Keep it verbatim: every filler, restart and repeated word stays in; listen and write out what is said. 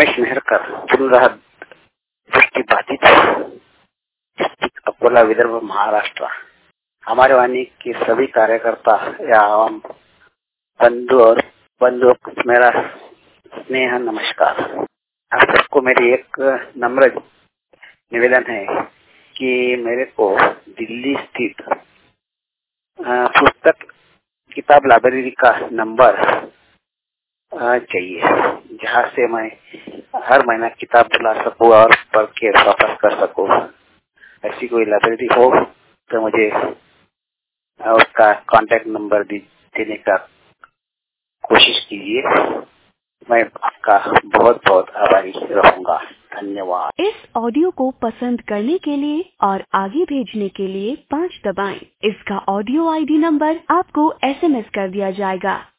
रमेश मेहरकर, पुनः दृष्टि बाधित, डिस्ट्रिक्ट अकोला, विदर्भ, महाराष्ट्र। हमारे वाणी के सभी कार्यकर्ता या आवाम बंधु और बंधुओं को मेरा स्नेह नमस्कार। आप सबको मेरी एक नम्र निवेदन है कि मेरे को दिल्ली स्थित पुस्तक किताब लाइब्रेरी का नंबर चाहिए, जहाँ से मैं हर महीना किताब बुला सकूँ और पढ़ के वापस कर सकूँ। ऐसी कोई लाइब्रेरी हो तो मुझे उसका कांटेक्ट नंबर देने का कोशिश कीजिए। मैं आपका बहुत बहुत आभारी रहूंगा। धन्यवाद। इस ऑडियो को पसंद करने के लिए और आगे भेजने के लिए पाँच दबाएं। इसका ऑडियो आईडी नंबर आपको एसएमएस कर दिया जाएगा।